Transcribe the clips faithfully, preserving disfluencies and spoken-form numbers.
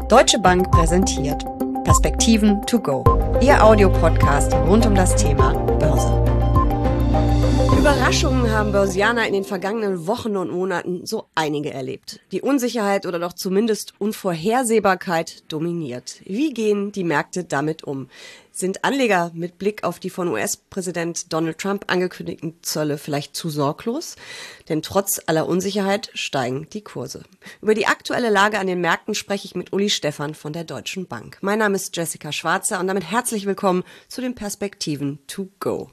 Deutsche Bank präsentiert Perspektiven to go, Ihr Audiopodcast rund um das Thema Börse. Überraschungen haben Börsianer in den vergangenen Wochen und Monaten so einige erlebt. Die Unsicherheit oder doch zumindest Unvorhersehbarkeit dominiert. Wie gehen die Märkte damit um? Sind Anleger mit Blick auf die von U S-Präsident Donald Trump angekündigten Zölle vielleicht zu sorglos? Denn trotz aller Unsicherheit steigen die Kurse. Über die aktuelle Lage an den Märkten spreche ich mit Uli Stephan von der Deutschen Bank. Mein Name ist Jessica Schwarzer und damit herzlich willkommen zu den Perspektiven to go.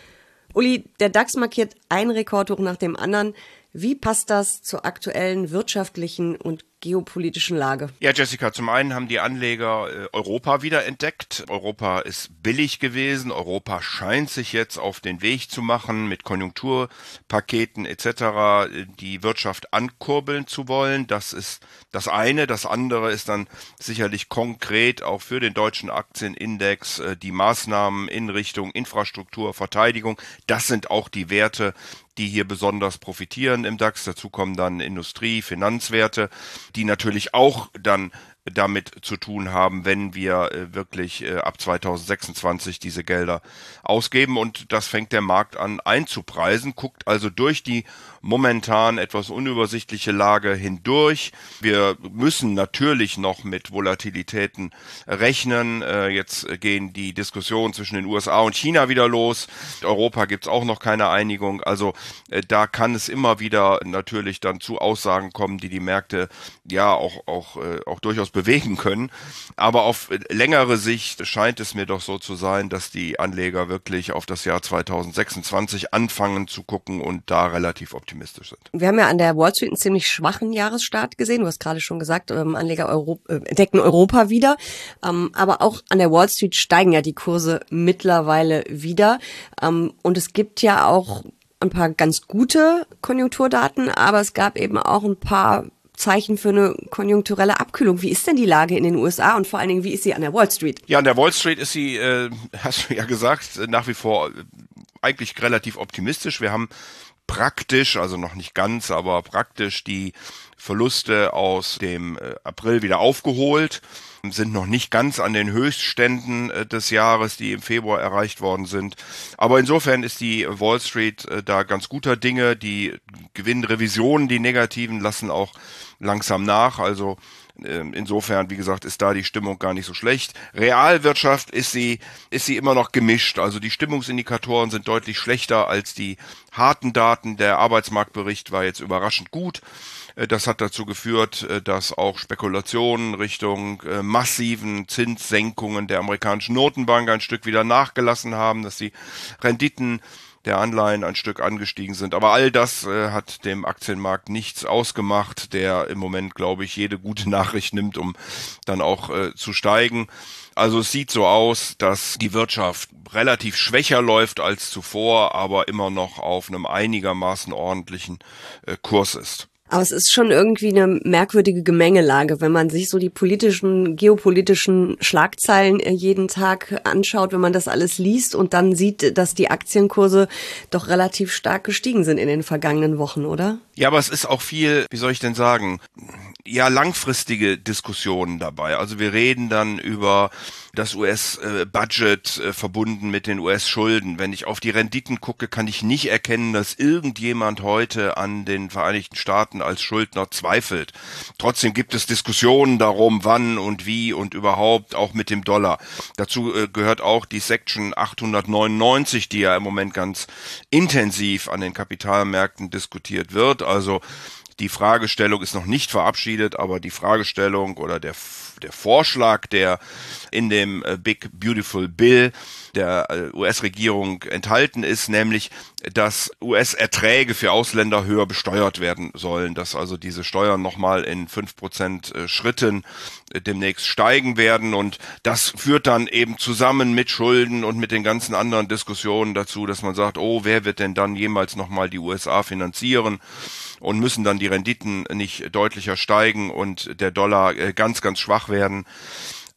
Uli, der DAX markiert ein Rekordhoch nach dem anderen. Wie passt das zur aktuellen wirtschaftlichen und geopolitischen Lage? Ja, Jessica, zum einen haben die Anleger äh, Europa wieder entdeckt. Europa ist billig gewesen. Europa scheint sich jetzt auf den Weg zu machen, mit Konjunkturpaketen et cetera die Wirtschaft ankurbeln zu wollen. Das ist das eine. Das andere ist dann sicherlich konkret auch für den deutschen Aktienindex äh, die Maßnahmen in Richtung Infrastruktur, Verteidigung. Das sind auch die Werte, die hier besonders profitieren im DAX. Dazu kommen dann Industrie, Finanzwerte, die natürlich auch dann damit zu tun haben, wenn wir äh, wirklich äh, ab zweitausendsechsundzwanzig diese Gelder ausgeben. Und das fängt der Markt an einzupreisen, guckt also durch die momentan etwas unübersichtliche Lage hindurch. Wir müssen natürlich noch mit Volatilitäten rechnen. Äh, jetzt gehen die Diskussionen zwischen den U S A und China wieder los. In Europa gibt's auch noch keine Einigung. Also äh, da kann es immer wieder natürlich dann zu Aussagen kommen, die die Märkte ja auch, auch, äh, auch durchaus bewegen können. Aber auf längere Sicht scheint es mir doch so zu sein, dass die Anleger wirklich auf das Jahr zweitausendsechsundzwanzig anfangen zu gucken und da relativ optimistisch sind. Wir haben ja an der Wall Street einen ziemlich schwachen Jahresstart gesehen. Du hast gerade schon gesagt, ähm, Anleger Euro, äh, entdecken Europa wieder. Ähm, aber auch an der Wall Street steigen ja die Kurse mittlerweile wieder. Ähm, und es gibt ja auch ein paar ganz gute Konjunkturdaten, aber es gab eben auch ein paar Zeichen für eine konjunkturelle Abkühlung. Wie ist denn die Lage in den U S A und vor allen Dingen, wie ist sie an der Wall Street? Ja, an der Wall Street ist sie, äh, hast du ja gesagt, nach wie vor eigentlich relativ optimistisch. Wir haben praktisch, also noch nicht ganz, aber praktisch die Verluste aus dem äh, April wieder aufgeholt, sind noch nicht ganz an den Höchstständen äh, des Jahres, die im Februar erreicht worden sind. Aber insofern ist die Wall Street äh, da ganz guter Dinge. Die Gewinnrevisionen, die negativen, lassen auch langsam nach. Also äh, insofern, wie gesagt, ist da die Stimmung gar nicht so schlecht. Realwirtschaft ist sie, ist sie immer noch gemischt. Also die Stimmungsindikatoren sind deutlich schlechter als die harten Daten. Der Arbeitsmarktbericht war jetzt überraschend gut. Das hat dazu geführt, dass auch Spekulationen Richtung massiven Zinssenkungen der amerikanischen Notenbank ein Stück wieder nachgelassen haben, dass die Renditen der Anleihen ein Stück angestiegen sind. Aber all das äh, hat dem Aktienmarkt nichts ausgemacht, der im Moment, glaube ich, jede gute Nachricht nimmt, um dann auch äh, zu steigen. Also es sieht so aus, dass die Wirtschaft relativ schwächer läuft als zuvor, aber immer noch auf einem einigermaßen ordentlichen äh, Kurs ist. Aber es ist schon irgendwie eine merkwürdige Gemengelage, wenn man sich so die politischen, geopolitischen Schlagzeilen jeden Tag anschaut, wenn man das alles liest und dann sieht, dass die Aktienkurse doch relativ stark gestiegen sind in den vergangenen Wochen, oder? Ja, aber es ist auch viel, wie soll ich denn sagen, ja, langfristige Diskussionen dabei. Also wir reden dann über das U S-Budget äh, verbunden mit den U S-Schulden. Wenn ich auf die Renditen gucke, kann ich nicht erkennen, dass irgendjemand heute an den Vereinigten Staaten als Schuldner zweifelt. Trotzdem gibt es Diskussionen darum, wann und wie und überhaupt auch mit dem Dollar. Dazu äh, gehört auch die Section achthundertneunundneunzig, die ja im Moment ganz intensiv an den Kapitalmärkten diskutiert wird. Also die Fragestellung ist noch nicht verabschiedet, aber die Fragestellung oder der der Vorschlag, der in dem Big Beautiful Bill der U S-Regierung enthalten ist, nämlich, dass U S-Erträge für Ausländer höher besteuert werden sollen, dass also diese Steuern nochmal in fünf Prozent Schritten demnächst steigen werden, und das führt dann eben zusammen mit Schulden und mit den ganzen anderen Diskussionen dazu, dass man sagt, oh, wer wird denn dann jemals nochmal die U S A finanzieren? Und müssen dann die Renditen nicht deutlicher steigen und der Dollar ganz, ganz schwach werden.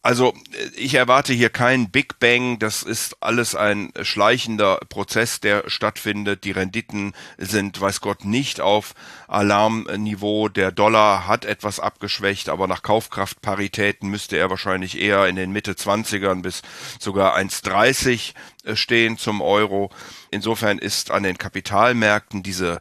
Also ich erwarte hier keinen Big Bang, das ist alles ein schleichender Prozess, der stattfindet. Die Renditen sind, weiß Gott, nicht auf Alarmniveau. Der Dollar hat etwas abgeschwächt, aber nach Kaufkraftparitäten müsste er wahrscheinlich eher in den Mitte zwanzigern bis sogar eins Komma dreißig stehen zum Euro. Insofern ist an den Kapitalmärkten diese,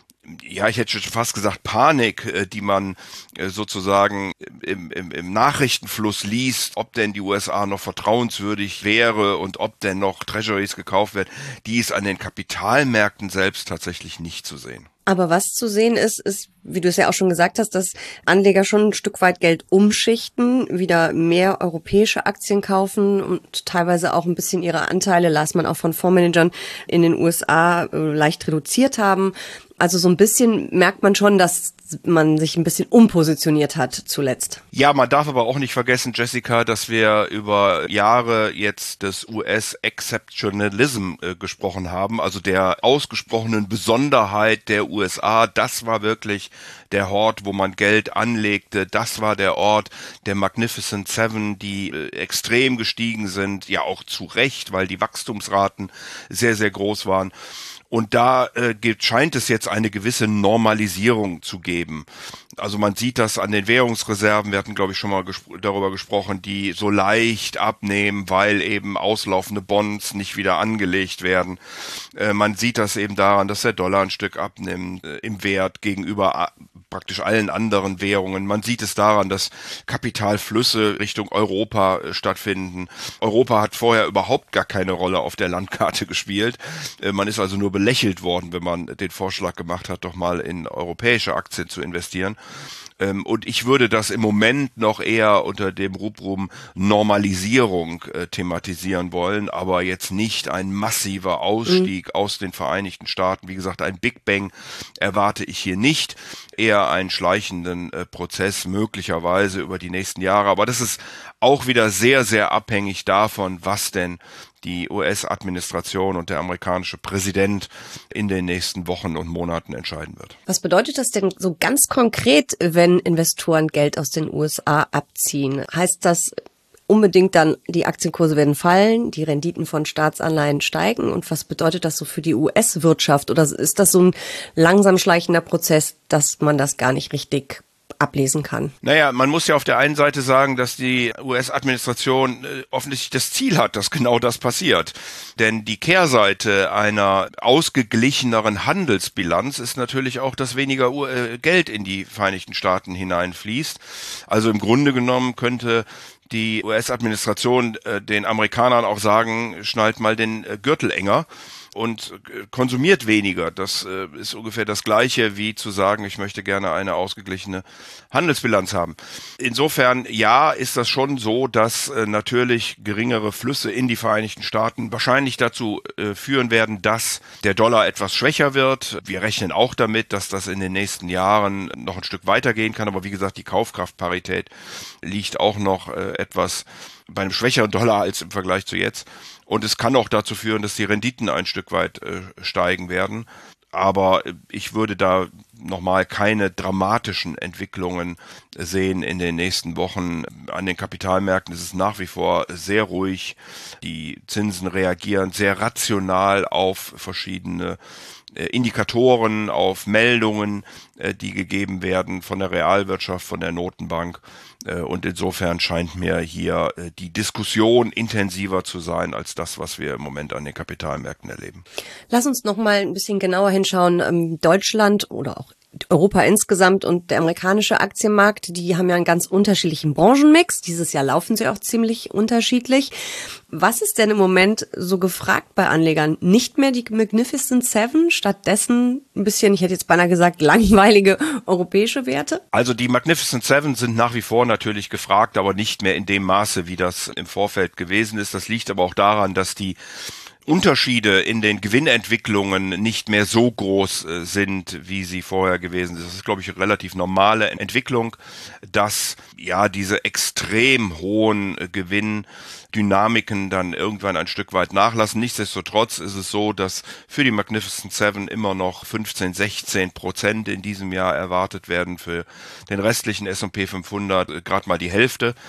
ja, ich hätte schon fast gesagt Panik, die man sozusagen im, im, im Nachrichtenfluss liest, ob denn die U S A noch vertrauenswürdig wäre und ob denn noch Treasuries gekauft werden, die ist an den Kapitalmärkten selbst tatsächlich nicht zu sehen. Aber was zu sehen ist, ist, wie du es ja auch schon gesagt hast, dass Anleger schon ein Stück weit Geld umschichten, wieder mehr europäische Aktien kaufen und teilweise auch ein bisschen ihre Anteile, las man auch von Fondsmanagern in den U S A, leicht reduziert haben. Also so ein bisschen merkt man schon, dass man sich ein bisschen umpositioniert hat zuletzt. Ja, man darf aber auch nicht vergessen, Jessica, dass wir über Jahre jetzt des U S-Exceptionalism äh, gesprochen haben, also der ausgesprochenen Besonderheit der U S A. Das war wirklich der Ort, wo man Geld anlegte. Das war der Ort der Magnificent Seven, die äh, extrem gestiegen sind, ja auch zu Recht, weil die Wachstumsraten sehr, sehr groß waren. Und da äh, gibt, scheint es jetzt eine gewisse Normalisierung zu geben. Also man sieht das an den Währungsreserven, wir hatten glaube ich schon mal gespro- darüber gesprochen, die so leicht abnehmen, weil eben auslaufende Bonds nicht wieder angelegt werden. Äh, man sieht das eben daran, dass der Dollar ein Stück abnimmt äh, im Wert gegenüber a- praktisch allen anderen Währungen. Man sieht es daran, dass Kapitalflüsse Richtung Europa äh, stattfinden. Europa hat vorher überhaupt gar keine Rolle auf der Landkarte gespielt. Äh, man ist also nur belächelt worden, wenn man den Vorschlag gemacht hat, doch mal in europäische Aktien zu investieren. Ähm, und ich würde das im Moment noch eher unter dem Rubrum Normalisierung äh, thematisieren wollen, aber jetzt nicht ein massiver Ausstieg mhm. aus den Vereinigten Staaten. Wie gesagt, ein Big Bang erwarte ich hier nicht, eher einen schleichenden äh, Prozess möglicherweise über die nächsten Jahre. Aber das ist auch wieder sehr, sehr abhängig davon, was denn die U S-Administration und der amerikanische Präsident in den nächsten Wochen und Monaten entscheiden wird. Was bedeutet das denn so ganz konkret, wenn Investoren Geld aus den U S A abziehen? Heißt das unbedingt dann, die Aktienkurse werden fallen, die Renditen von Staatsanleihen steigen? Und was bedeutet das so für die U S-Wirtschaft? Oder ist das so ein langsam schleichender Prozess, dass man das gar nicht richtig ablesen kann? Naja, man muss ja auf der einen Seite sagen, dass die U S-Administration äh, offensichtlich das Ziel hat, dass genau das passiert. Denn die Kehrseite einer ausgeglicheneren Handelsbilanz ist natürlich auch, dass weniger U- äh, Geld in die Vereinigten Staaten hineinfließt. Also im Grunde genommen könnte die U S-Administration äh, den Amerikanern auch sagen, schnallt mal den äh, Gürtel enger und konsumiert weniger. Das äh, ist ungefähr das Gleiche wie zu sagen, ich möchte gerne eine ausgeglichene Handelsbilanz haben. Insofern, ja, ist das schon so, dass äh, natürlich geringere Flüsse in die Vereinigten Staaten wahrscheinlich dazu äh, führen werden, dass der Dollar etwas schwächer wird. Wir rechnen auch damit, dass das in den nächsten Jahren noch ein Stück weitergehen kann. Aber wie gesagt, die Kaufkraftparität liegt auch noch äh, etwas bei einem schwächeren Dollar als im Vergleich zu jetzt. Und es kann auch dazu führen, dass die Renditen ein Stück weit äh, steigen werden. Aber ich würde da nochmal keine dramatischen Entwicklungen sehen in den nächsten Wochen. An den Kapitalmärkten ist es nach wie vor sehr ruhig. Die Zinsen reagieren sehr rational auf verschiedene Indikatoren, auf Meldungen, die gegeben werden von der Realwirtschaft, von der Notenbank. Und insofern scheint mir hier die Diskussion intensiver zu sein als das, was wir im Moment an den Kapitalmärkten erleben. Lass uns noch mal ein bisschen genauer hinschauen. Deutschland oder auch Europa insgesamt und der amerikanische Aktienmarkt, die haben ja einen ganz unterschiedlichen Branchenmix. Dieses Jahr laufen sie auch ziemlich unterschiedlich. Was ist denn im Moment so gefragt bei Anlegern? Nicht mehr die Magnificent Seven, stattdessen ein bisschen, ich hätte jetzt beinahe gesagt, langweilige europäische Werte? Also die Magnificent Seven sind nach wie vor natürlich gefragt, aber nicht mehr in dem Maße, wie das im Vorfeld gewesen ist. Das liegt aber auch daran, dass die Unterschiede in den Gewinnentwicklungen nicht mehr so groß äh, sind, wie sie vorher gewesen sind. Das ist, glaube ich, eine relativ normale Entwicklung, dass ja diese extrem hohen äh, Gewinndynamiken dann irgendwann ein Stück weit nachlassen. Nichtsdestotrotz ist es so, dass für die Magnificent Seven immer noch fünfzehn, sechzehn Prozent in diesem Jahr erwartet werden, für den restlichen S und P fünfhundert äh, gerade mal die Hälfte.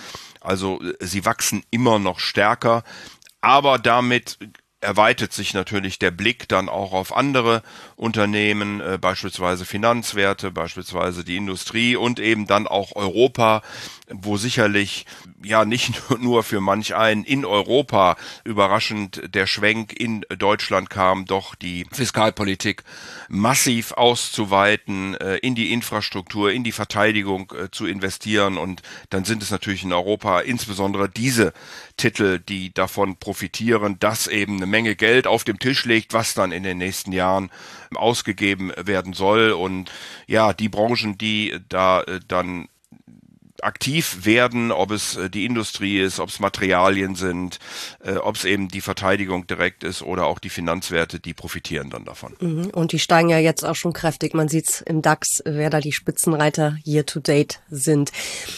Also sie wachsen immer noch stärker, aber damit erweitert sich natürlich der Blick dann auch auf andere Unternehmen, äh, beispielsweise Finanzwerte, beispielsweise die Industrie und eben dann auch Europa, wo sicherlich ja nicht nur für manch einen in Europa überraschend der Schwenk in Deutschland kam, doch die Fiskalpolitik massiv auszuweiten, äh, in die Infrastruktur, in die Verteidigung äh, zu investieren, und dann sind es natürlich in Europa insbesondere diese Titel, die davon profitieren, dass eben eine Menge Geld auf dem Tisch liegt, was dann in den nächsten Jahren ausgegeben werden soll. Und ja, die Branchen, die da äh, dann aktiv werden, ob es äh, die Industrie ist, ob es Materialien sind, äh, ob es eben die Verteidigung direkt ist oder auch die Finanzwerte, die profitieren dann davon. Und die steigen ja jetzt auch schon kräftig. Man sieht es im DAX, wer da die Spitzenreiter year to date sind.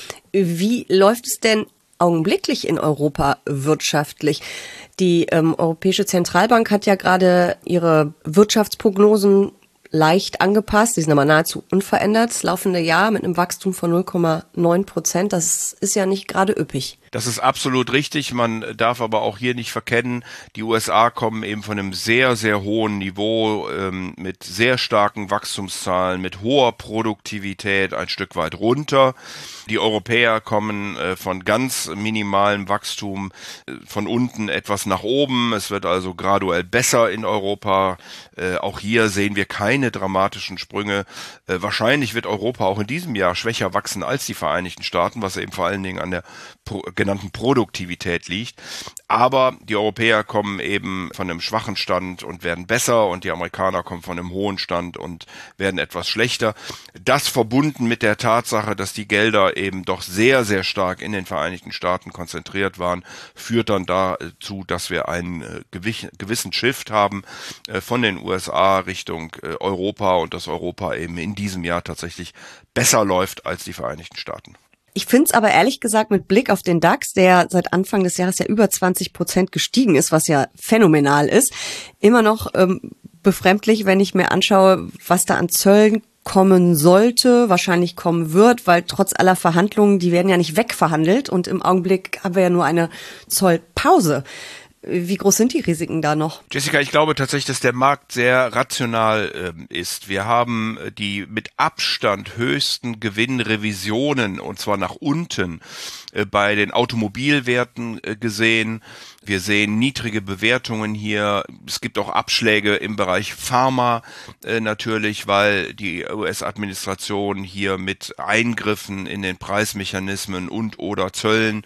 Wie läuft es denn augenblicklich in Europa wirtschaftlich? Die ähm, Europäische Zentralbank hat ja gerade ihre Wirtschaftsprognosen leicht angepasst. Die sind aber nahezu unverändert. Das laufende Jahr mit einem Wachstum von null Komma neun Prozent. Das ist ja nicht gerade üppig. Das ist absolut richtig. Man darf aber auch hier nicht verkennen, die U S A kommen eben von einem sehr, sehr hohen Niveau ähm, mit sehr starken Wachstumszahlen, mit hoher Produktivität ein Stück weit runter. Die Europäer kommen äh, von ganz minimalem Wachstum äh, von unten etwas nach oben. Es wird also graduell besser in Europa. Äh, auch hier sehen wir keine dramatischen Sprünge. Äh, wahrscheinlich wird Europa auch in diesem Jahr schwächer wachsen als die Vereinigten Staaten, was eben vor allen Dingen an der pro- genannten Produktivität liegt. Aber die Europäer kommen eben von einem schwachen Stand und werden besser, und die Amerikaner kommen von einem hohen Stand und werden etwas schlechter. Das verbunden mit der Tatsache, dass die Gelder eben doch sehr, sehr stark in den Vereinigten Staaten konzentriert waren, führt dann dazu, dass wir einen äh, gewissen Shift haben äh, von den U S A Richtung äh, Europa, und dass Europa eben in diesem Jahr tatsächlich besser läuft als die Vereinigten Staaten. Ich finde es aber ehrlich gesagt mit Blick auf den DAX, der seit Anfang des Jahres ja über zwanzig Prozent gestiegen ist, was ja phänomenal ist, immer noch ähm, befremdlich, wenn ich mir anschaue, was da an Zöllen kommen sollte, wahrscheinlich kommen wird, weil trotz aller Verhandlungen, die werden ja nicht wegverhandelt, und im Augenblick haben wir ja nur eine Zollpause. Wie groß sind die Risiken da noch? Jessica, ich glaube tatsächlich, dass der Markt sehr rational äh, ist. Wir haben die mit Abstand höchsten Gewinnrevisionen, und zwar nach unten, äh, bei den Automobilwerten äh, gesehen. Wir sehen niedrige Bewertungen hier. Es gibt auch Abschläge im Bereich Pharma äh, natürlich, weil die U S-Administration hier mit Eingriffen in den Preismechanismen und oder Zöllen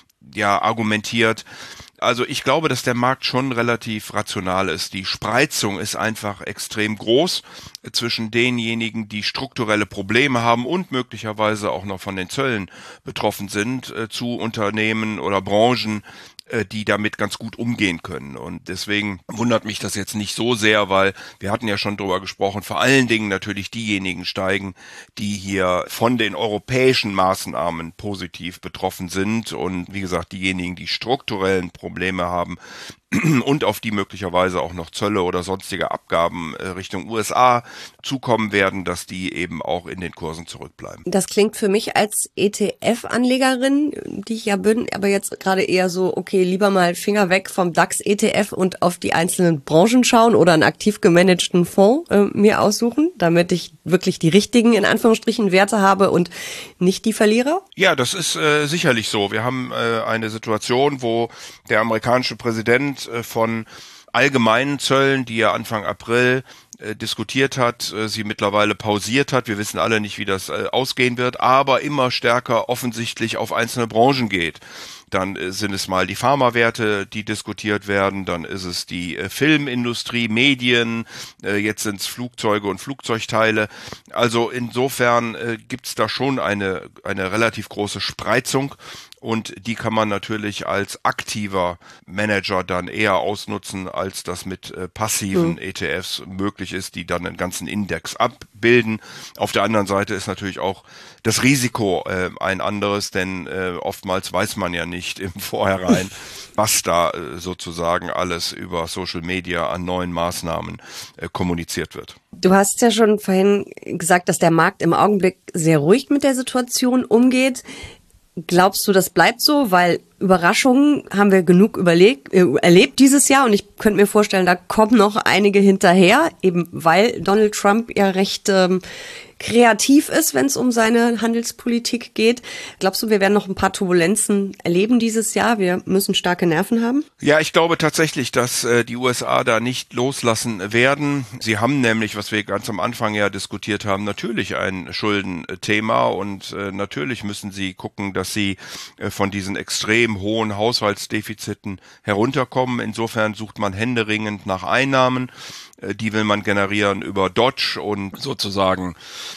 ja argumentiert. Also ich glaube, dass der Markt schon relativ rational ist. Die Spreizung ist einfach extrem groß zwischen denjenigen, die strukturelle Probleme haben und möglicherweise auch noch von den Zöllen betroffen sind, äh, zu Unternehmen oder Branchen, äh, die damit ganz gut umgehen können. Und deswegen wundert mich das jetzt nicht so sehr, weil wir hatten ja schon drüber gesprochen, vor allen Dingen natürlich diejenigen steigen, die hier von den europäischen Maßnahmen positiv betroffen sind, und wie gesagt, diejenigen, die strukturellen Probleme haben und auf die möglicherweise auch noch Zölle oder sonstige Abgaben äh, Richtung U S A zukommen werden, dass die eben auch in den Kursen zurückbleiben. Das klingt für mich als E T F-Anlegerin, die ich ja bin, aber jetzt gerade eher so, okay, lieber mal Finger weg vom DAX-E T F und auf die einzelnen Branchen schauen oder einen aktiv gemanagten Fonds äh, mir aussuchen, damit ich wirklich die richtigen, in Anführungsstrichen, Werte habe und nicht die Verlierer? Ja, das ist äh, sicherlich so. Wir haben äh, eine Situation, wo der amerikanische Präsident äh, von allgemeinen Zöllen, die er Anfang April äh, diskutiert hat, äh, sie mittlerweile pausiert hat. Wir wissen alle nicht, wie das äh, ausgehen wird, aber immer stärker offensichtlich auf einzelne Branchen geht. Dann äh, sind es mal die Pharmawerte, die diskutiert werden, dann ist es die äh, Filmindustrie, Medien, äh, jetzt sind es Flugzeuge und Flugzeugteile. Also insofern äh, gibt es da schon eine, eine relativ große Spreizung. Und die kann man natürlich als aktiver Manager dann eher ausnutzen, als das mit äh, passiven mhm. E T Fs möglich ist, die dann den ganzen Index abbilden. Auf der anderen Seite ist natürlich auch das Risiko äh, ein anderes, denn äh, oftmals weiß man ja nicht im Vorhinein, was da äh, sozusagen alles über Social Media an neuen Maßnahmen äh, kommuniziert wird. Du hast ja schon vorhin gesagt, dass der Markt im Augenblick sehr ruhig mit der Situation umgeht. Glaubst du, das bleibt so? Weil Überraschungen haben wir genug überlegt, äh, erlebt dieses Jahr und ich könnte mir vorstellen, da kommen noch einige hinterher, eben weil Donald Trump ja recht ähm, kreativ ist, wenn es um seine Handelspolitik geht. Glaubst du, wir werden noch ein paar Turbulenzen erleben dieses Jahr? Wir müssen starke Nerven haben? Ja, ich glaube tatsächlich, dass äh, die U S A da nicht loslassen werden. Sie haben nämlich, was wir ganz am Anfang ja diskutiert haben, natürlich ein Schuldenthema und äh, natürlich müssen sie gucken, dass sie äh, von diesen extrem hohen Haushaltsdefiziten herunterkommen. Insofern sucht man händeringend nach Einnahmen. Äh, die will man generieren über Dodge und sozusagen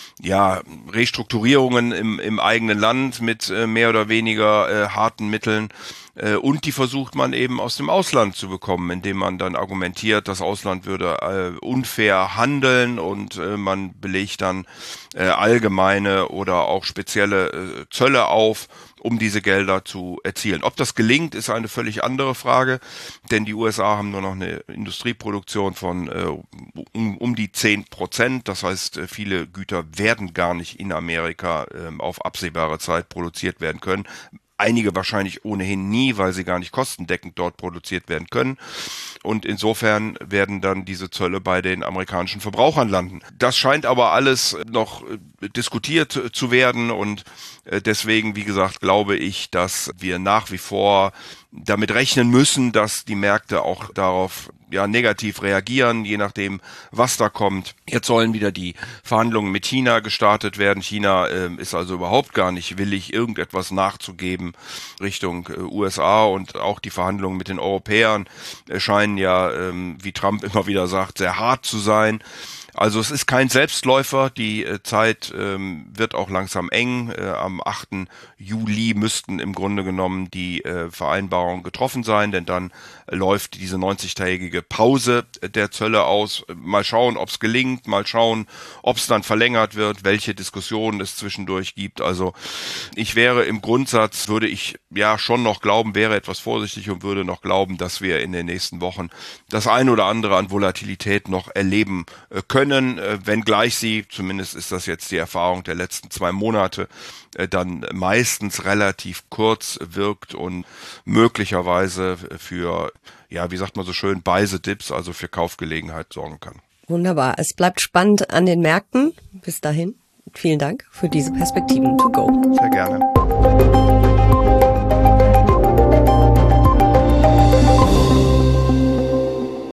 ja, Restrukturierungen im, im eigenen Land mit äh, mehr oder weniger äh, harten Mitteln. Äh, und die versucht man eben aus dem Ausland zu bekommen, indem man dann argumentiert, das Ausland würde äh, unfair handeln und äh, man belegt dann äh, allgemeine oder auch spezielle äh, Zölle auf, um diese Gelder zu erzielen. Ob das gelingt, ist eine völlig andere Frage, denn die U S A haben nur noch eine Industrieproduktion von äh, um, um die zehn Prozent. Das heißt, äh, viele Güter werden gar nicht in Amerika äh, auf absehbare Zeit produziert werden können. Einige wahrscheinlich ohnehin nie, weil sie gar nicht kostendeckend dort produziert werden können. Und insofern werden dann diese Zölle bei den amerikanischen Verbrauchern landen. Das scheint aber alles noch diskutiert zu werden und deswegen, wie gesagt, glaube ich, dass wir nach wie vor damit rechnen müssen, dass die Märkte auch darauf ja negativ reagieren, je nachdem, was da kommt. Jetzt sollen wieder die Verhandlungen mit China gestartet werden. China äh, ist also überhaupt gar nicht willig, irgendetwas nachzugeben Richtung äh, U S A und auch die Verhandlungen mit den Europäern äh, scheinen ja, ähm, wie Trump immer wieder sagt, sehr hart zu sein. Also es ist kein Selbstläufer, die äh, Zeit ähm, wird auch langsam eng. Äh, am achten Juli müssten im Grunde genommen die äh, Vereinbarungen getroffen sein, denn dann äh, läuft diese neunzigtägige Pause der Zölle aus. Mal schauen, ob es gelingt, mal schauen, ob es dann verlängert wird, welche Diskussionen es zwischendurch gibt. Also ich wäre im Grundsatz, würde ich ja schon noch glauben, wäre etwas vorsichtig und würde noch glauben, dass wir in den nächsten Wochen das ein oder andere an Volatilität noch erleben äh, können. Können, wenngleich sie, zumindest ist das jetzt die Erfahrung der letzten zwei Monate, dann meistens relativ kurz wirkt und möglicherweise für, ja, wie sagt man so schön, buy the dips, also für Kaufgelegenheit sorgen kann. Wunderbar. Es bleibt spannend an den Märkten. Bis dahin. Vielen Dank für diese Perspektiven to go. Sehr gerne.